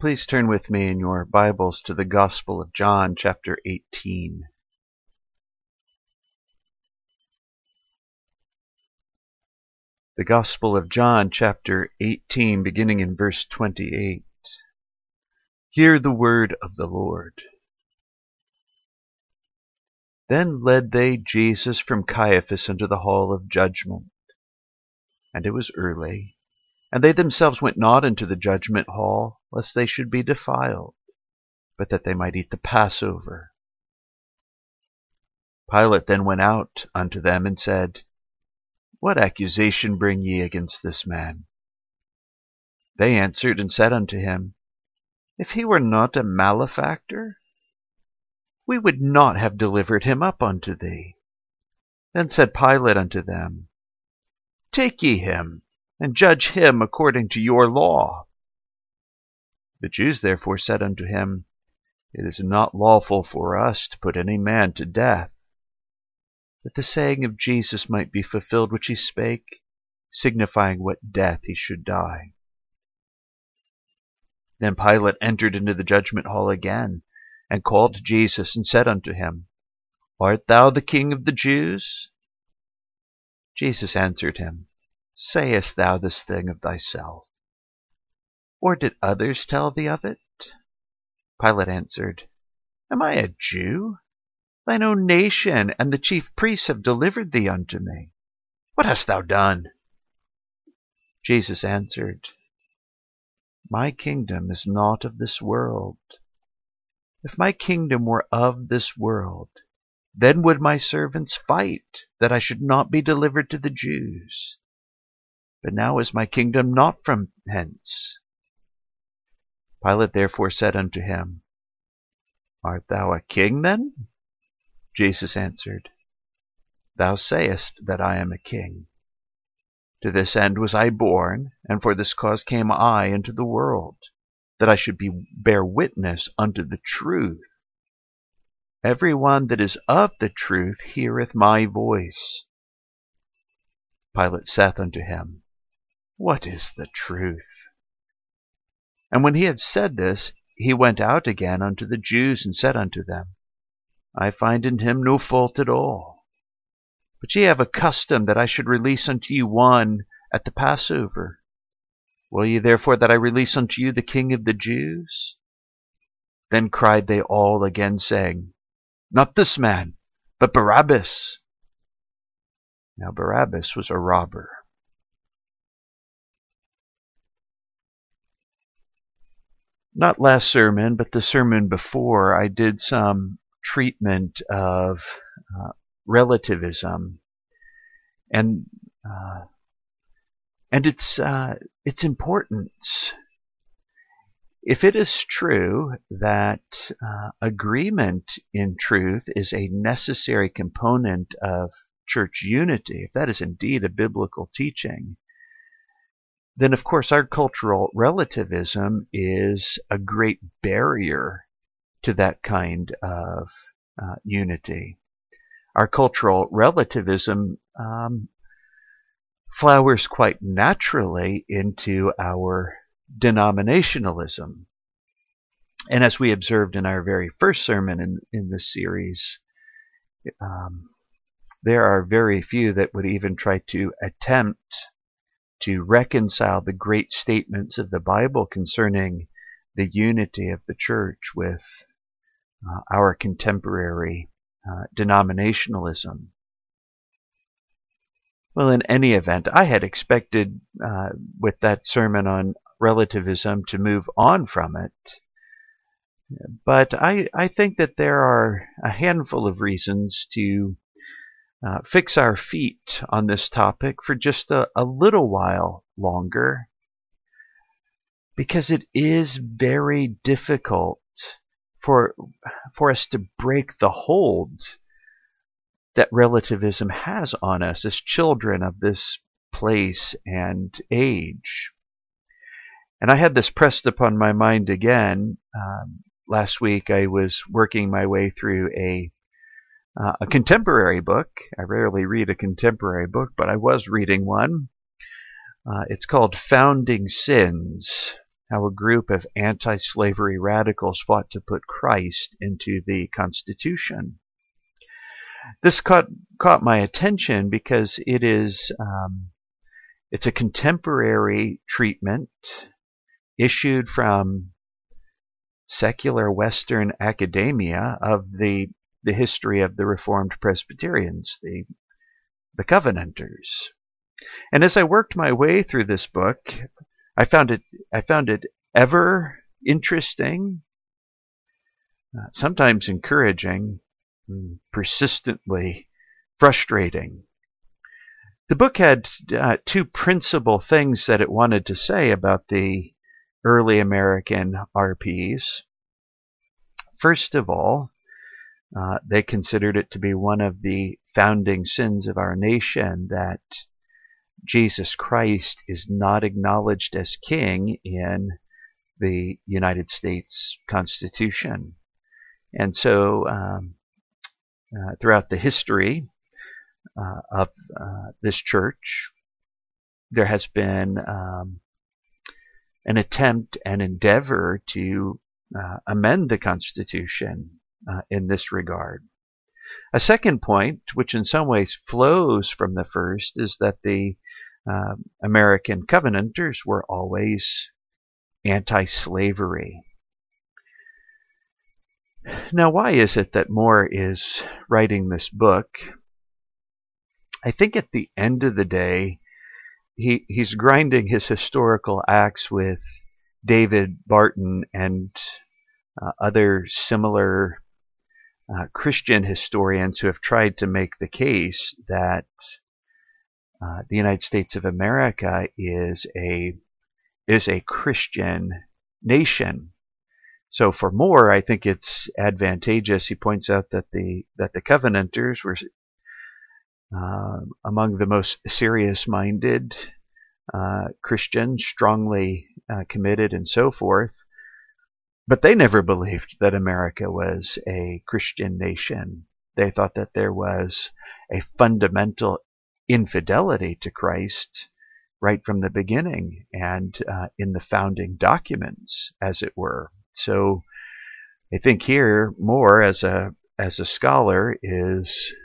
Please turn with me in your Bibles to the Gospel of John, chapter 18. The Gospel of John, chapter 18, beginning in verse 28. Hear the word of the Lord. Then led they Jesus from Caiaphas into the hall of judgment. And it was early, and they themselves went not into the judgment hall, lest they should be defiled, but that they might eat the Passover. Pilate then went out unto them and said, What accusation bring ye against this man? They answered and said unto him, If he were not a malefactor, we would not have delivered him up unto thee. Then said Pilate unto them, Take ye him, and judge him according to your law. The Jews therefore said unto him, It is not lawful for us to put any man to death. That the saying of Jesus might be fulfilled which he spake, signifying what death he should die. Then Pilate entered into the judgment hall again, and called Jesus, and said unto him, Art thou the King of the Jews? Jesus answered him, Sayest thou this thing of thyself? Or did others tell thee of it? Pilate answered, Am I a Jew? Thine own nation and the chief priests have delivered thee unto me. What hast thou done? Jesus answered, My kingdom is not of this world. If my kingdom were of this world, then would my servants fight, that I should not be delivered to the Jews. But now is my kingdom not from hence. Pilate therefore said unto him, Art thou a king then? Jesus answered, Thou sayest that I am a king. To this end was I born, and for this cause came I into the world, that I should bear witness unto the truth. Every one that is of the truth heareth my voice. Pilate saith unto him, What is the truth? And when he had said this, he went out again unto the Jews, and said unto them, I find in him no fault at all. But ye have a custom that I should release unto you one at the Passover. Will ye therefore that I release unto you the King of the Jews? Then cried they all again, saying, Not this man, but Barabbas. Now Barabbas was a robber. Not last sermon, but the sermon before, I did some treatment of relativism, and its importance. If it is true that agreement in truth is a necessary component of church unity, if that is indeed a biblical teaching, then of course our cultural relativism is a great barrier to that kind of unity. Our cultural relativism flowers quite naturally into our denominationalism. And as we observed in our very first sermon in this series, there are very few that would even try to attempt to reconcile the great statements of the Bible concerning the unity of the church with our contemporary denominationalism. Well, in any event, I had expected with that sermon on relativism to move on from it. But I think that there are a handful of reasons to fix our feet on this topic for just a little while longer, because it is very difficult for us to break the hold that relativism has on us as children of this place and age. And I had this pressed upon my mind again. Last week I was working my way through a contemporary book. I rarely read a contemporary book, but I was reading one. It's called Founding Sins, how a group of anti-slavery radicals fought to put Christ into the Constitution. This caught my attention because it's a contemporary treatment issued from secular Western academia of the history of the Reformed Presbyterians, the Covenanters. And as I worked my way through this book, I found it ever interesting, sometimes encouraging, persistently frustrating. The book had two principal things that it wanted to say about the early American RPs. First of all, they considered it to be one of the founding sins of our nation that Jesus Christ is not acknowledged as king in the United States Constitution. And so throughout the history of this church, there has been an attempt and endeavor to amend the Constitution in this regard. A second point, which in some ways flows from the first, is that the American Covenanters were always anti-slavery. Now, why is it that Moore is writing this book? I think at the end of the day, he's grinding his historical axe with David Barton and other similar Christian historians who have tried to make the case that the United States of America is a Christian nation. So for Moore, I think it's advantageous. He points out that the Covenanters were among the most serious-minded Christians, strongly committed and so forth. But they never believed that America was a Christian nation. They thought that there was a fundamental infidelity to Christ right from the beginning and in the founding documents, as it were. So I think here Moore, as a scholar, is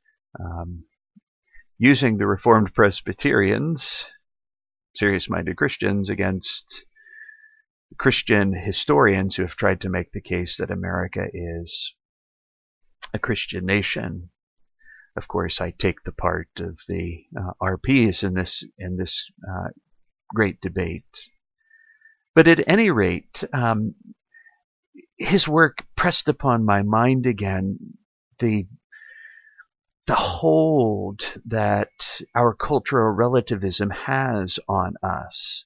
using the Reformed Presbyterians, serious-minded Christians, against Christian historians who have tried to make the case that America is a Christian nation. Of course, I take the part of the RPs in this great debate. But at any rate, his work pressed upon my mind again the hold that our cultural relativism has on us.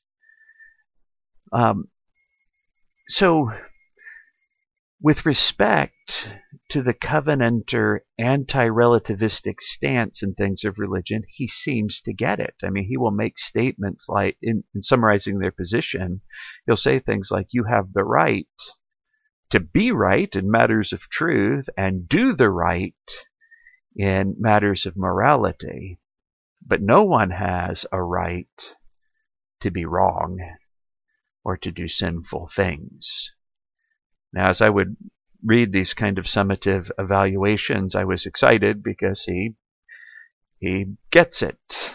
So, with respect to the Covenanter anti-relativistic stance in things of religion, he seems to get it. I mean, he will make statements like, in summarizing their position, he'll say things like, you have the right to be right in matters of truth and do the right in matters of morality, but no one has a right to be wrong or to do sinful things. Now, as I would read these kind of summative evaluations, I was excited because he gets it.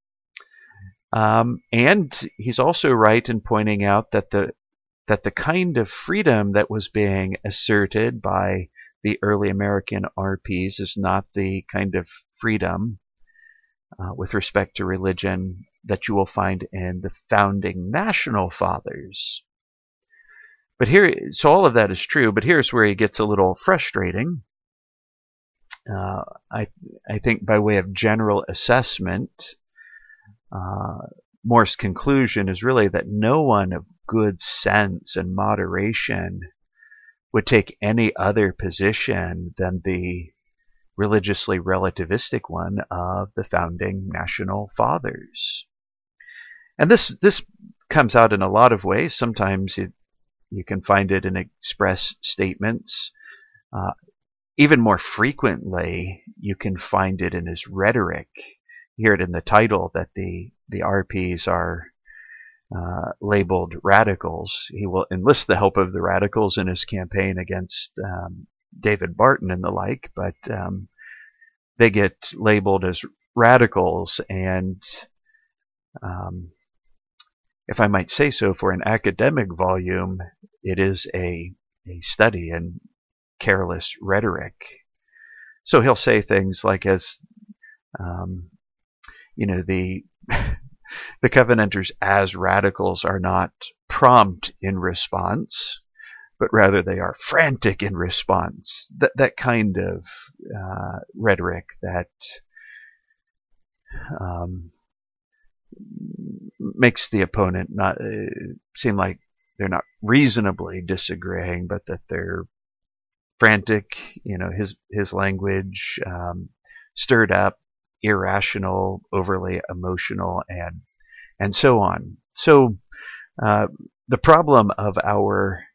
And he's also right in pointing out that the kind of freedom that was being asserted by the early American RPs is not the kind of freedom with respect to religion that you will find in the founding national fathers. But here, so all of that is true, but here's where he gets a little frustrating. I think by way of general assessment, Moore's conclusion is really that no one of good sense and moderation would take any other position than the religiously relativistic one of the founding national fathers. And this comes out in a lot of ways. Sometimes you can find it in express statements. Even more frequently, you can find it in his rhetoric. You hear it in the title that the RPs are labeled radicals. He will enlist the help of the radicals in his campaign against David Barton and the like, but they get labeled as radicals, and if I might say so, for an academic volume, it is a study in careless rhetoric. So he'll say things like, as the Covenanters as radicals are not prompt in response, but rather they are frantic in response. That kind of rhetoric that makes the opponent not seem like they're not reasonably disagreeing, but that they're frantic. His language, stirred up, irrational, overly emotional, and so on. So the problem of our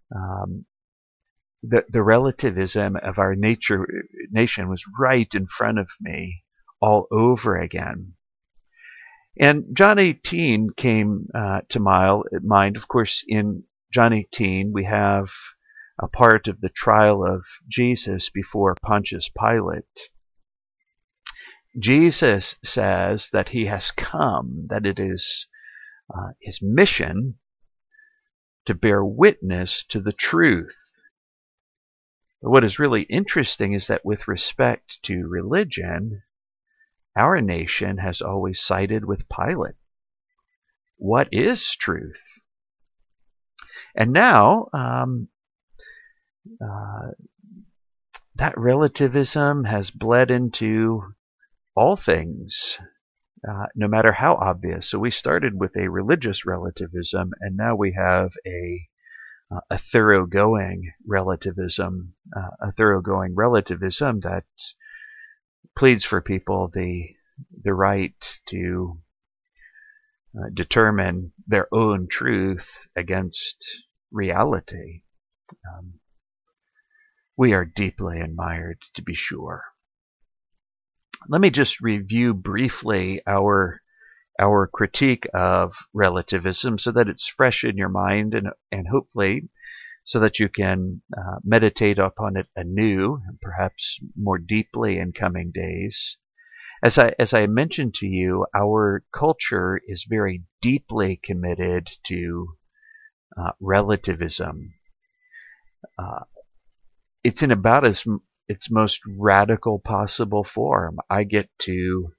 the relativism of our nation was right in front of me all over again. And John 18 came to mind. Of course, in John 18, we have a part of the trial of Jesus before Pontius Pilate. Jesus says that he has come, that it is his mission to bear witness to the truth. But what is really interesting is that with respect to religion, our nation has always sided with Pilate. What is truth? And now, that relativism has bled into all things, no matter how obvious. So we started with a religious relativism, and now we have a thoroughgoing relativism, that pleads for people the right to determine their own truth against reality. We are deeply admired, to be sure. Let me just review briefly our critique of relativism so that it's fresh in your mind, and hopefully so that you can meditate upon it anew and perhaps more deeply in coming days. As I mentioned to you, our culture is very deeply committed to relativism. It's in about its most radical possible form. I get to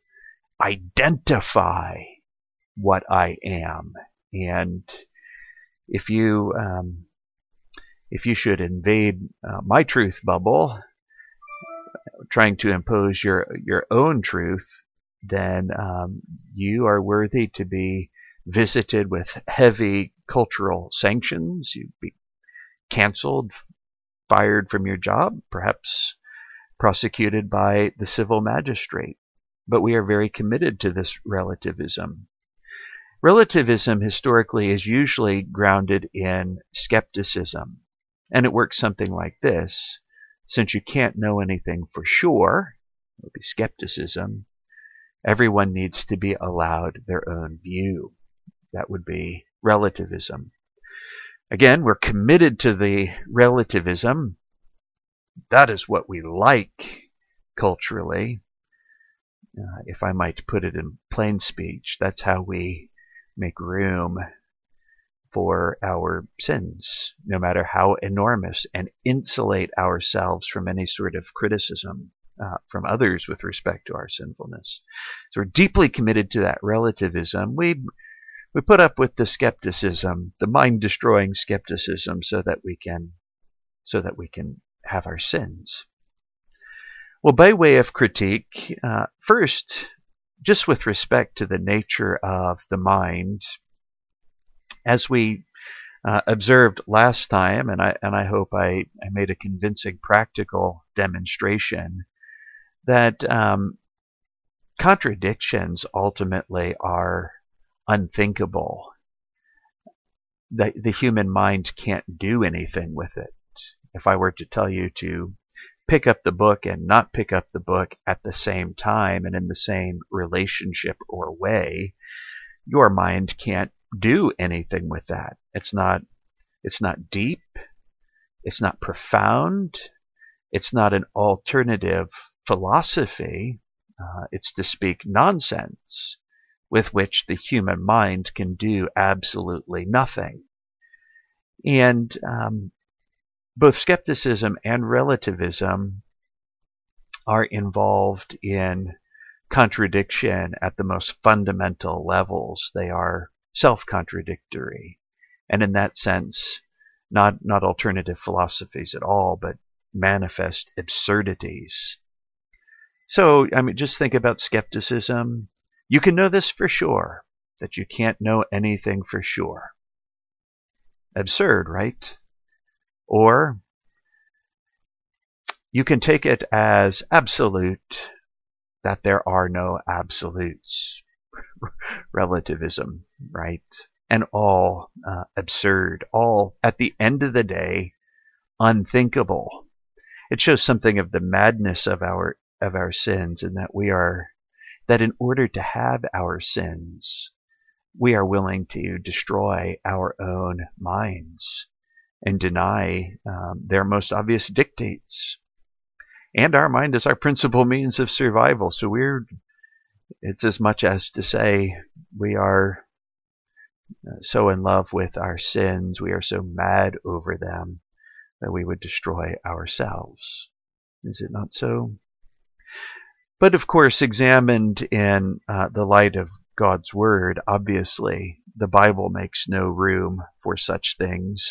identify what I am, and if you should invade my truth bubble, trying to impose your own truth, then you are worthy to be visited with heavy cultural sanctions. You'd be canceled, fired from your job, perhaps prosecuted by the civil magistrate. But we are very committed to this relativism. Relativism historically is usually grounded in skepticism, and it works something like this. Since you can't know anything for sure, it would be skepticism, everyone needs to be allowed their own view. That would be relativism. Again, we're committed to the relativism. That is what we like culturally. If I might put it in plain speech, that's how we make room for our sins, no matter how enormous, and insulate ourselves from any sort of criticism from others with respect to our sinfulness. So we're deeply committed to that relativism. We put up with the skepticism, the mind-destroying skepticism, so that we can have our sins. Well, by way of critique, first, just with respect to the nature of the mind, as we observed last time, and I hope I made a convincing practical demonstration, that contradictions ultimately are unthinkable. The human mind can't do anything with it. If I were to tell you to pick up the book and not pick up the book at the same time and in the same relationship or way, your mind can't do anything with that. It's not deep. It's not profound. It's not an alternative philosophy. It's to speak nonsense with which the human mind can do absolutely nothing. And both skepticism and relativism are involved in contradiction at the most fundamental levels. They are self-contradictory, and in that sense, not alternative philosophies at all, but manifest absurdities. So, just think about skepticism. You can know this for sure, that you can't know anything for sure. Absurd, right? Or you can take it as absolute, that there are no absolutes. Relativism, right? And all absurd, all at the end of the day unthinkable. It shows something of the madness of our sins, and that in order to have our sins, we are willing to destroy our own minds and deny their most obvious dictates. And our mind is our principal means of survival. So it's as much as to say we are so in love with our sins, we are so mad over them, that we would destroy ourselves. Is it not so? But of course, examined in the light of God's Word, obviously, the Bible makes no room for such things.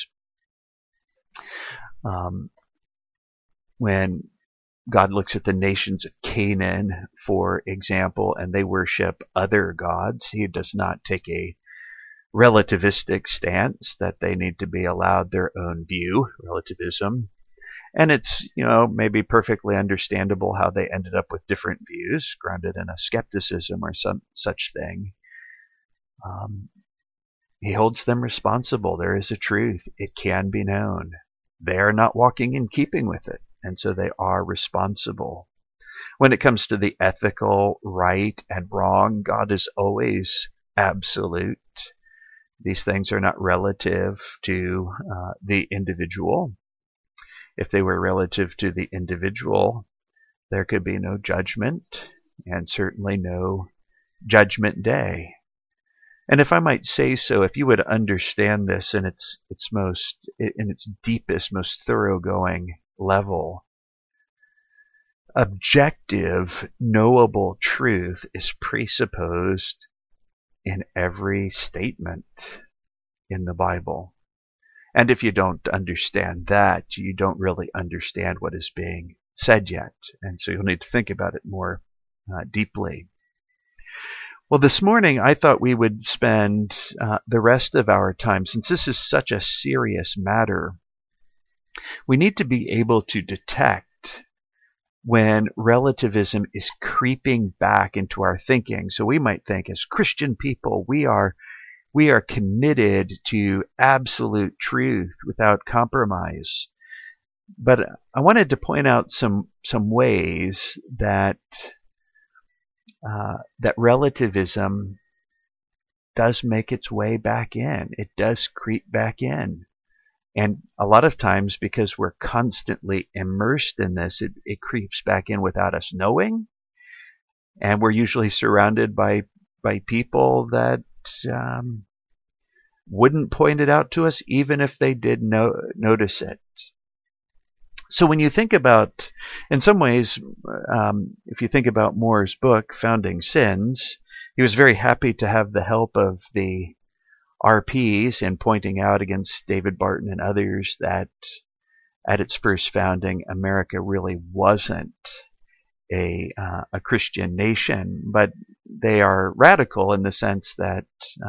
When God looks at the nations of Canaan, for example, and they worship other gods, he does not take a relativistic stance that they need to be allowed their own view, relativism. And it's, maybe perfectly understandable how they ended up with different views, grounded in a skepticism or some such thing. He holds them responsible. There is a truth. It can be known. They are not walking in keeping with it, and so they are responsible. When it comes to the ethical right and wrong, God is always absolute. These things are not relative to the individual. If they were relative to the individual, there could be no judgment, and certainly no judgment day. And if I might say so, if you would understand this in its deepest, most thoroughgoing level, objective, knowable truth is presupposed in every statement in the Bible. And if you don't understand that, you don't really understand what is being said yet. And so you'll need to think about it more deeply. Well, this morning I thought we would spend the rest of our time, since this is such a serious matter, we need to be able to detect when relativism is creeping back into our thinking. So we might think, as Christian people, we are committed to absolute truth without compromise. But I wanted to point out some ways that relativism does make its way back in. It does creep back in. And a lot of times, because we're constantly immersed in this, it creeps back in without us knowing. And we're usually surrounded by people that wouldn't point it out to us, even if they did notice it. So when you think about, in some ways, if you think about Moore's book, Founding Sins, he was very happy to have the help of the RPs in pointing out against David Barton and others that at its first founding, America really wasn't a Christian nation, but they are radical in the sense that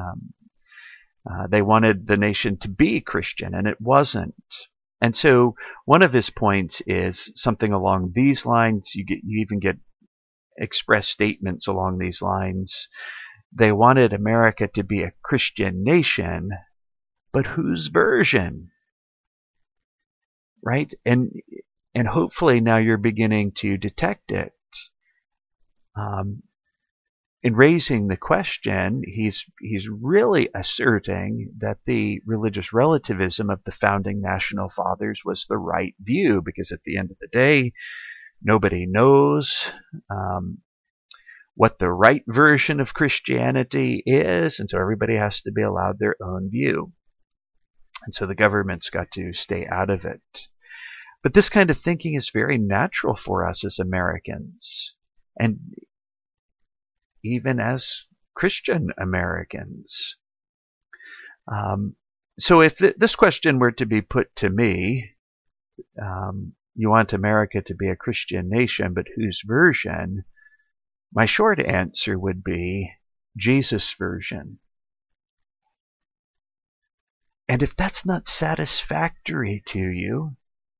they wanted the nation to be Christian, and it wasn't. And so one of his points is something along these lines. You even get express statements along these lines. They wanted America to be a Christian nation, but whose version? Right? And hopefully now you're beginning to detect it. in raising the question, he's really asserting that the religious relativism of the founding national fathers was the right view, because at the end of the day, nobody knows what the right version of Christianity is, and so everybody has to be allowed their own view. And so the government's got to stay out of it. But this kind of thinking is very natural for us as Americans, and even as Christian Americans. So if this question were to be put to me, you want America to be a Christian nation, but whose version? My short answer would be Jesus' version. And if that's not satisfactory to you,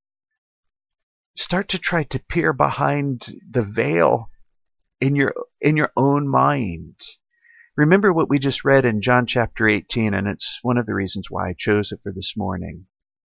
start to try to peer behind the veil in your own mind. Remember what we just read in John chapter 18, and it's one of the reasons why I chose it for this morning.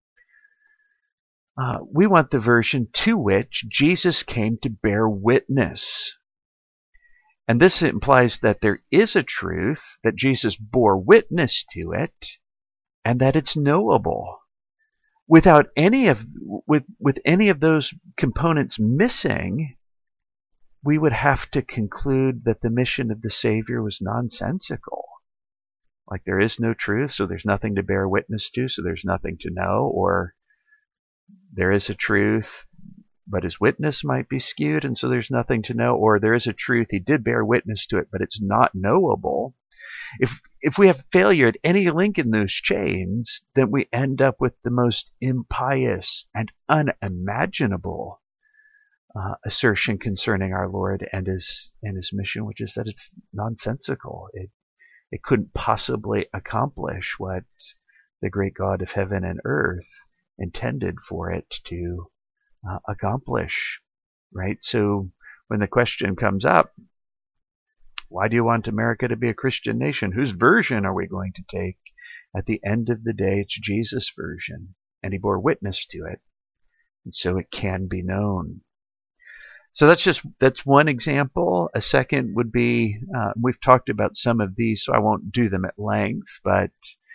We want the version to which Jesus came to bear witness. And this implies that there is a truth, that Jesus bore witness to it, and that it's knowable. Without any of those components missing, we would have to conclude that the mission of the Savior was nonsensical. Like there is no truth, so there's nothing to bear witness to, so there's nothing to know, or there is a truth, but his witness might be skewed, and so there's nothing to know, or there is a truth, he did bear witness to it, but it's not knowable. If we have failure at any link in those chains, then we end up with the most impious and unimaginable assertion concerning our Lord and his mission, which is that it's nonsensical. It couldn't possibly accomplish what the great God of heaven and earth intended for it to accomplish, right? So when the question comes up, why do you want America to be a Christian nation? Whose version are we going to take? At the end of the day, it's Jesus' version, and he bore witness to it, and so it can be known. So that's one example. A second would be, we've talked about some of these, so I won't do them at length, but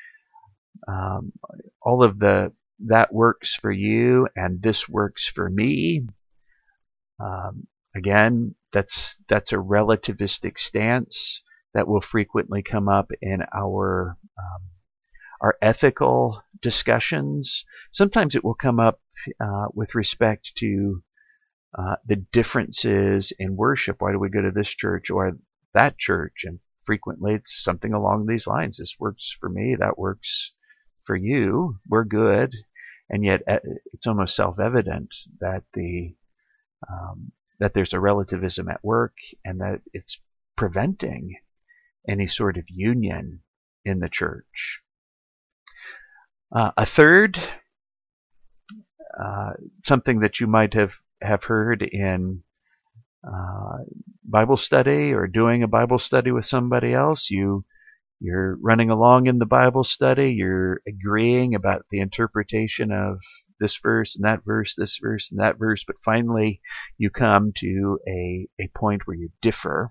all of that works for you, and this works for me. Again, that's a relativistic stance that will frequently come up in our ethical discussions. Sometimes it will come up with respect to the differences in worship. Why do we go to this church or that church? And frequently it's something along these lines. This works for me, that works for you. We're good. And yet it's almost self-evident that that there's a relativism at work, and that it's preventing any sort of union in the church. A third, something that you might have heard in Bible study or doing a Bible study with somebody else. You're running along in the Bible study, you're agreeing about the interpretation of this verse and that verse, this verse and that verse, but finally you come to a point where you differ.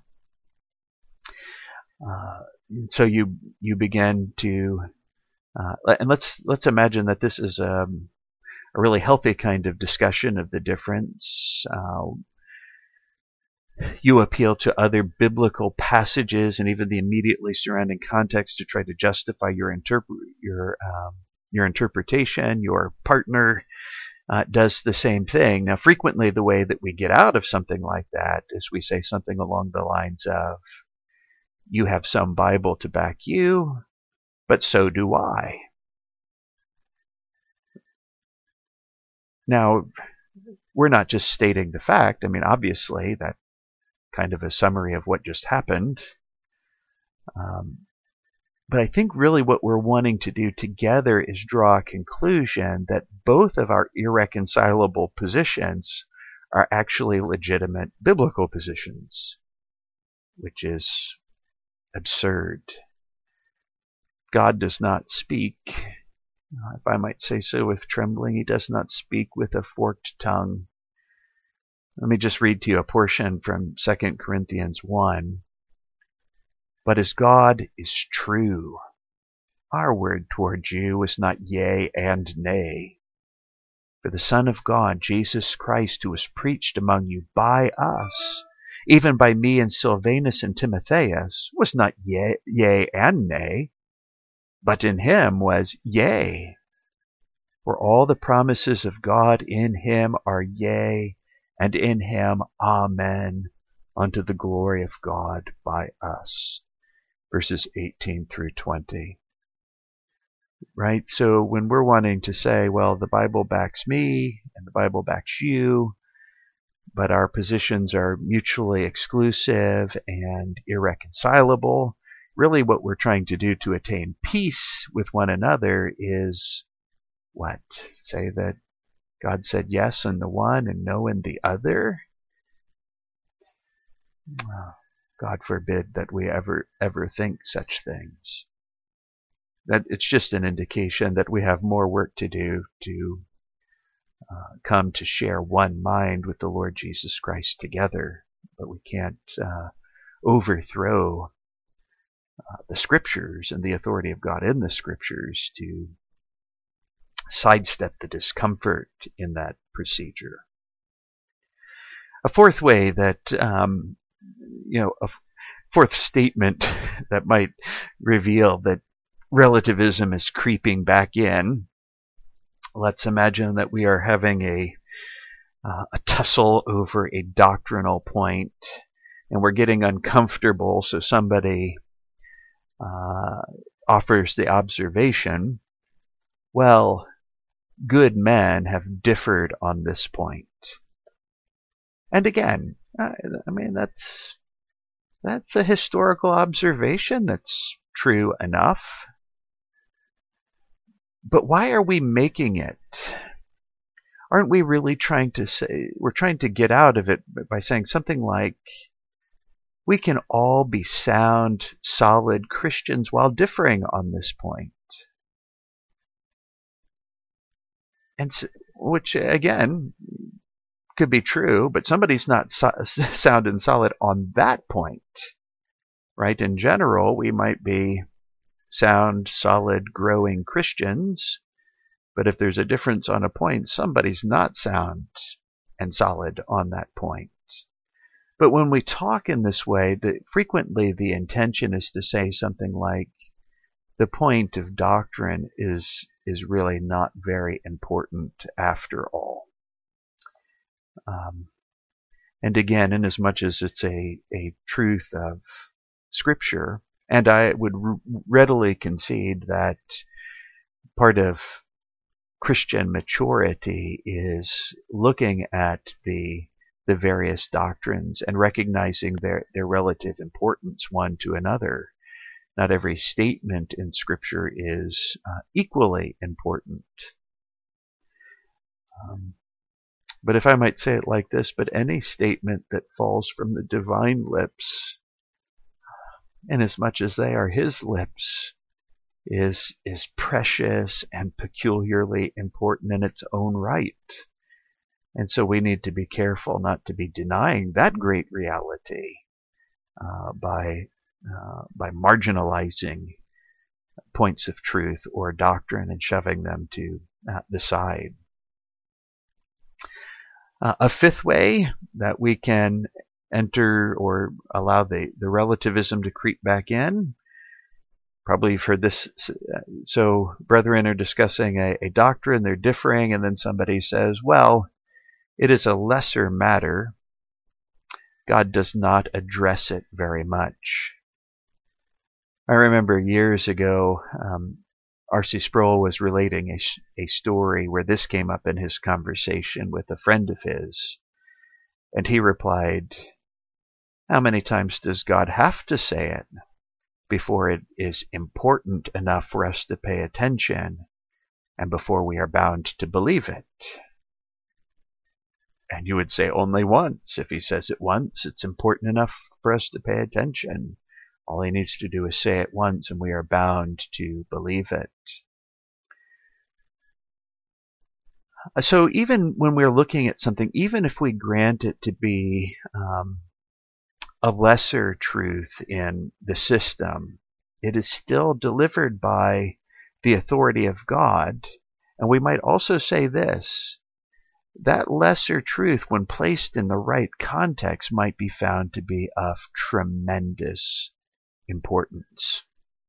So you begin to, and let's imagine that this is a really healthy kind of discussion of the difference. You appeal to other biblical passages and even the immediately surrounding context to try to justify your interpretation. Your partner does the same thing. Now, frequently the way that we get out of something like that is we say something along the lines of, you have some Bible to back you, but so do I. Now, we're not just stating the fact. I mean, obviously, that kind of a summary of what just happened. But I think really what we're wanting to do together is draw a conclusion that both of our irreconcilable positions are actually legitimate biblical positions, which is absurd. God does not speak, if I might say so with trembling, he does not speak with a forked tongue. Let me just read to you a portion from 2 Corinthians 1. but as God is true, our word toward you is not yea and nay. For the Son of God, Jesus Christ, who was preached among you by us, even by me and Silvanus and Timotheus, was not yea and nay, but in him was yea. For all the promises of God in him are yea, and in him amen, unto the glory of God by us. Verses 18 through 20. Right? So when we're wanting to say, well, the Bible backs me and the Bible backs you, but our positions are mutually exclusive and irreconcilable, really what we're trying to do to attain peace with one another is what? Say that God said yes in the one and no in the other? God forbid that we ever think such things. That it's just an indication that we have more work to do to come to share one mind with the Lord Jesus Christ together. But we can't overthrow the Scriptures and the authority of God in the Scriptures to sidestep the discomfort in that procedure. A fourth way that, a fourth statement that might reveal that relativism is creeping back in. Let's imagine that we are having a tussle over a doctrinal point, and we're getting uncomfortable, so somebody offers the observation, well, good men have differed on this point. And again, that's a historical observation that's true enough. But why are we making it? Aren't we really trying to say, we're trying to get out of it by saying something like, we can all be sound, solid Christians while differing on this point. And so, which, again, could be true, but somebody's not sound and solid on that point, right? In general, we might be sound, solid, growing Christians, but if there's a difference on a point, somebody's not sound and solid on that point. But when we talk in this way, frequently the intention is to say something like, the point of doctrine is really not very important after all. And again, inasmuch as it's a truth of Scripture, and I would readily concede that part of Christian maturity is looking at the various doctrines and recognizing their relative importance one to another. Not every statement in Scripture is equally important. But if I might say it like this, but any statement that falls from the divine lips, inasmuch as they are his lips, is precious and peculiarly important in its own right. And so we need to be careful not to be denying that great reality by marginalizing points of truth or doctrine and shoving them to the side. A fifth way that we can enter or allow the relativism to creep back in, probably you've heard this, so brethren are discussing a doctrine, they're differing, and then somebody says, well, it is a lesser matter. God does not address it very much. I remember years ago, R.C. Sproul was relating a story where this came up in his conversation with a friend of his. And he replied, how many times does God have to say it before it is important enough for us to pay attention and before we are bound to believe it? And you would say only once. If he says it once, it's important enough for us to pay attention. All he needs to do is say it once and we are bound to believe it. So even when we're looking at something, even if we grant it to be a lesser truth in the system, it is still delivered by the authority of God. And we might also say this: that lesser truth, when placed in the right context, might be found to be of tremendous importance.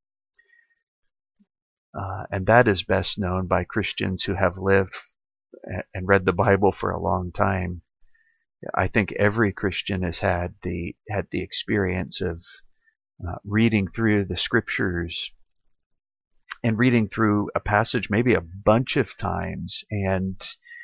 And that is best known by Christians who have lived and read the Bible for a long time. I think every Christian has had the experience of reading through the Scriptures and reading through a passage maybe a bunch of times, and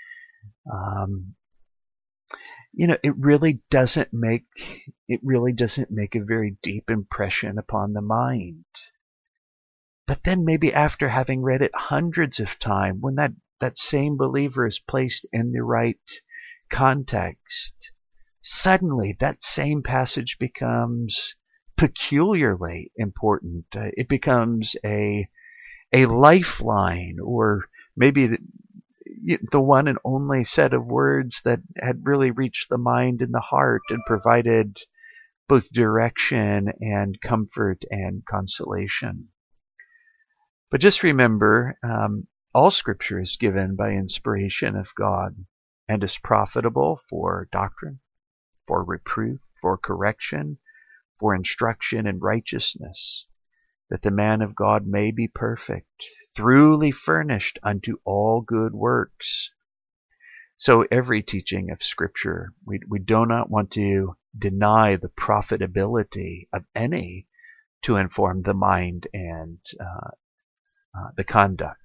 it really doesn't make a very deep impression upon the mind. But then maybe after having read it hundreds of times, when that same believer is placed in the right context, suddenly that same passage becomes peculiarly important. It becomes a lifeline, or maybe the one and only set of words that had really reached the mind and the heart and provided both direction and comfort and consolation. But just remember, all Scripture is given by inspiration of God and is profitable for doctrine, for reproof, for correction, for instruction in righteousness, that the man of God may be perfect, thoroughly furnished unto all good works. So every teaching of Scripture, we do not want to deny the profitability of any to inform the mind and the conduct.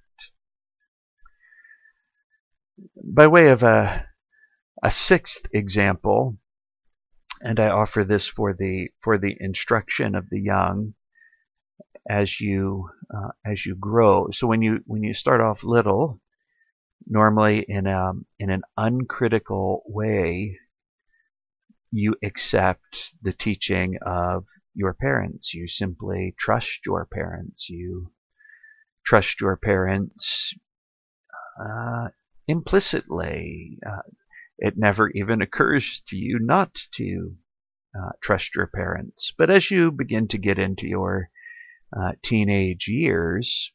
By way of a sixth example, and I offer this for the instruction of the young as you grow. So when you start off little, normally in an uncritical way, you accept the teaching of your parents. You simply trust your parents. You trust your parents implicitly. It never even occurs to you not to trust your parents. But as you begin to get into your teenage years,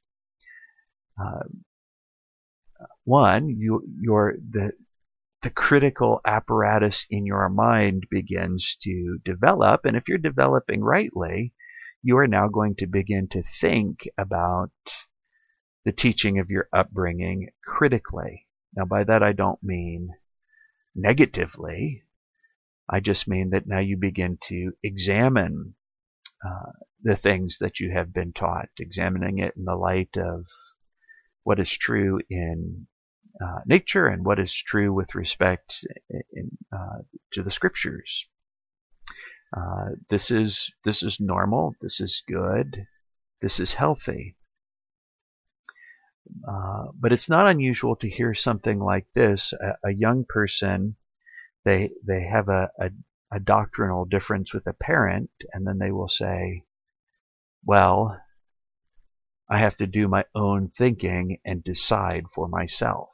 the critical apparatus in your mind begins to develop, and if you're developing rightly, you are now going to begin to think about the teaching of your upbringing critically. Now, by that I don't mean negatively. I just mean that now you begin to examine the things that you have been taught, examining it in the light of what is true in nature and what is true with respect to the Scriptures. This is normal. This is good. This is healthy. But it's not unusual to hear something like this. A young person, they have a doctrinal difference with a parent, and then they will say, well, I have to do my own thinking and decide for myself.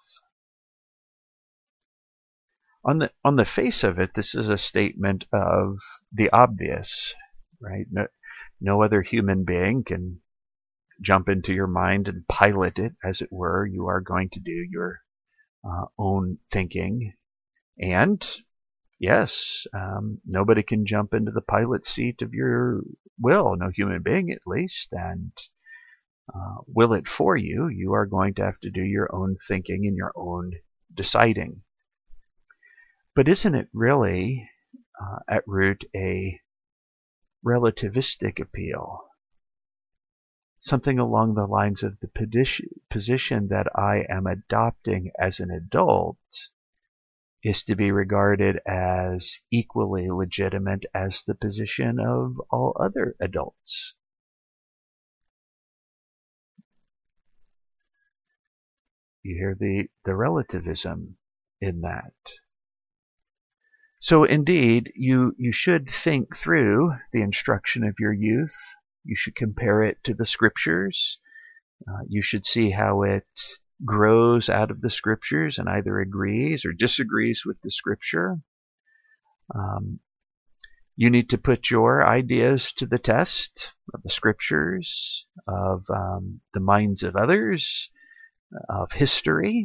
On the face of it, this is a statement of the obvious, right? No other human being can jump into your mind and pilot it, as it were. You are going to do your own thinking. And yes, nobody can jump into the pilot seat of your will, no human being at least, and will it for you. You are going to have to do your own thinking and your own deciding. But isn't it really, at root, a relativistic appeal? Something along the lines of the position that I am adopting as an adult is to be regarded as equally legitimate as the position of all other adults. You hear the relativism in that. So indeed, you should think through the instruction of your youth. You should compare it to the Scriptures. You should see how it grows out of the Scriptures and either agrees or disagrees with the Scripture. You need to put your ideas to the test of the scriptures, of the minds of others, of history.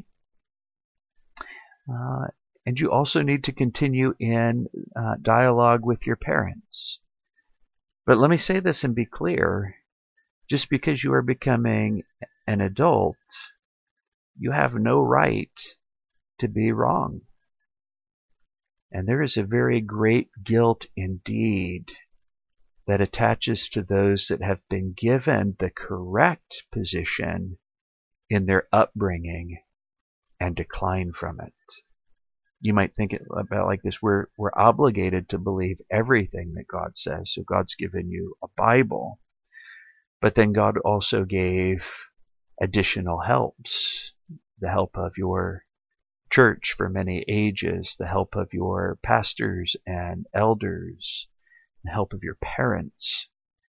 And you also need to continue in dialogue with your parents. But let me say this and be clear. Just because you are becoming an adult, you have no right to be wrong. And there is a very great guilt indeed that attaches to those that have been given the correct position in their upbringing and decline from it. You might think about like this. We're obligated to believe everything that God says. So God's given you a Bible. But then God also gave additional helps. The help of your church for many ages, the help of your pastors and elders, the help of your parents.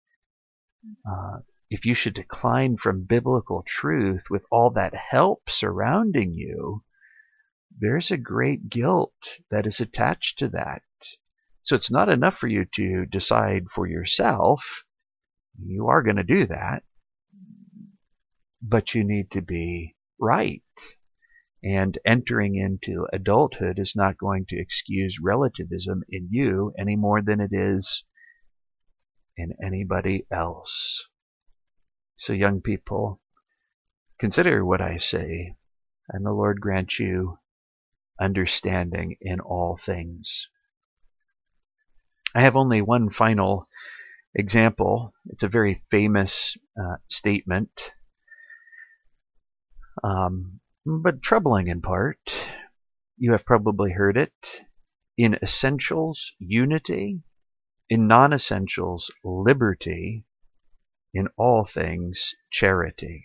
If you should decline from biblical truth with all that help surrounding you, there's a great guilt that is attached to that. So it's not enough for you to decide for yourself. You are going to do that, but you need to be right. And entering into adulthood is not going to excuse relativism in you any more than it is in anybody else. So young people, consider what I say, and the Lord grant you understanding in all things. I have only one final example. It's a very famous statement, but troubling in part. You have probably heard it. In essentials, unity. In non-essentials, liberty. In all things, charity.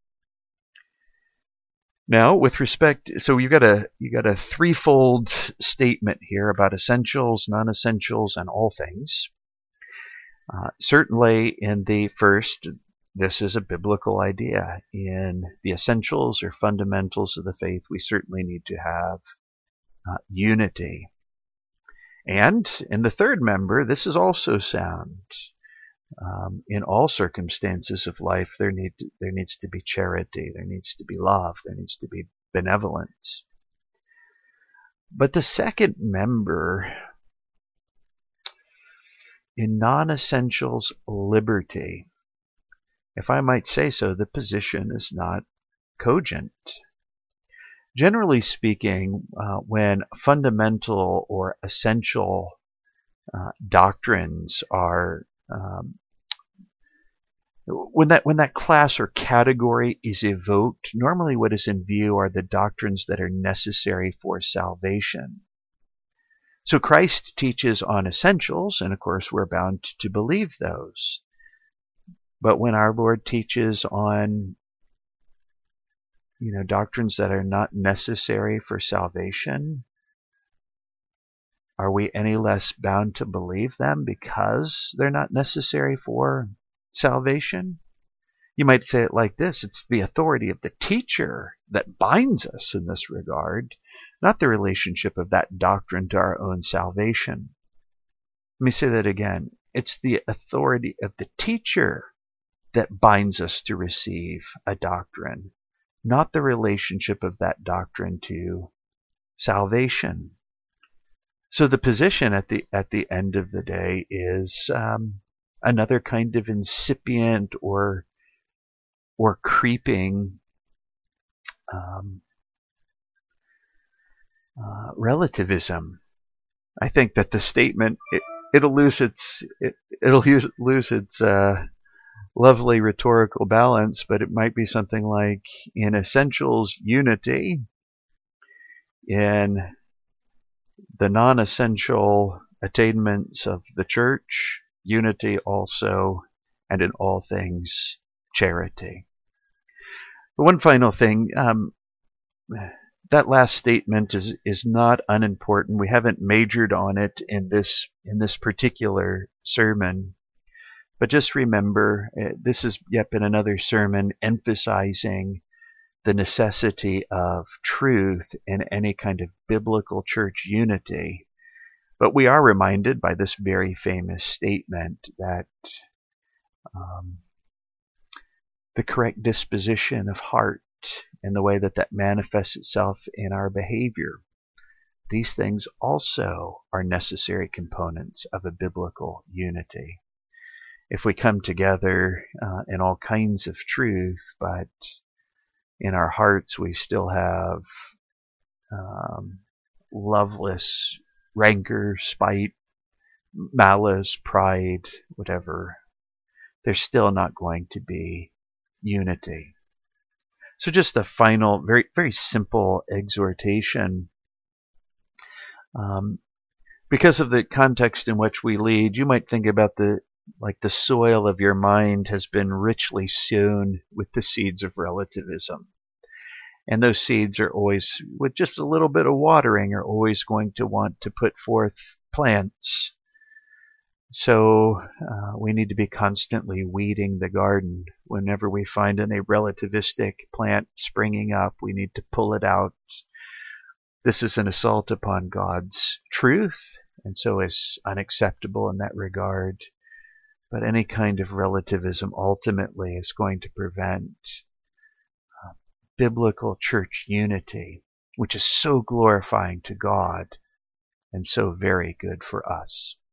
Now, with respect, so you got a threefold statement here about essentials, non-essentials, and all things. Certainly, in the first, this is a biblical idea. In the essentials or fundamentals of the faith, we certainly need to have unity. And in the third member, this is also sound. In all circumstances of life, there needs to be charity, there needs to be love, there needs to be benevolence. But the second member, in non-essentials, liberty, if I might say so, the position is not cogent. Generally speaking, when fundamental or essential doctrines are when that class or category is evoked, normally what is in view are the doctrines that are necessary for salvation. So Christ teaches on essentials, and of course we're bound to believe those. But when our Lord teaches on doctrines that are not necessary for salvation, are we any less bound to believe them because they're not necessary for salvation? You might say it like this: it's the authority of the teacher that binds us in this regard, not the relationship of that doctrine to our own salvation. Let me say that again. It's the authority of the teacher that binds us to receive a doctrine, not the relationship of that doctrine to salvation. So the position at the end of the day is another kind of incipient or creeping relativism. I think that the statement it'll lose its lovely rhetorical balance, but it might be something like, in essentials, unity. In the non-essential attainments of the church, unity also, and in all things, charity. But one final thing, that last statement is not unimportant. We haven't majored on it in this particular sermon, but just remember, this has yet been another sermon emphasizing the necessity of truth in any kind of biblical church unity. But we are reminded by this very famous statement that the correct disposition of heart and the way that that manifests itself in our behavior, these things also are necessary components of a biblical unity. If we come together in all kinds of truth, but in our hearts we still have loveless rancor, spite, malice, pride, whatever, there's still not going to be unity. So just a final, very, very simple exhortation. Because of the context in which we lead, you might think about the soil of your mind has been richly sown with the seeds of relativism. And those seeds are always, with just a little bit of watering, are always going to want to put forth plants. So we need to be constantly weeding the garden. Whenever we find a relativistic plant springing up, we need to pull it out. This is an assault upon God's truth, and so is unacceptable in that regard. But any kind of relativism ultimately is going to prevent biblical church unity, which is so glorifying to God and so very good for us.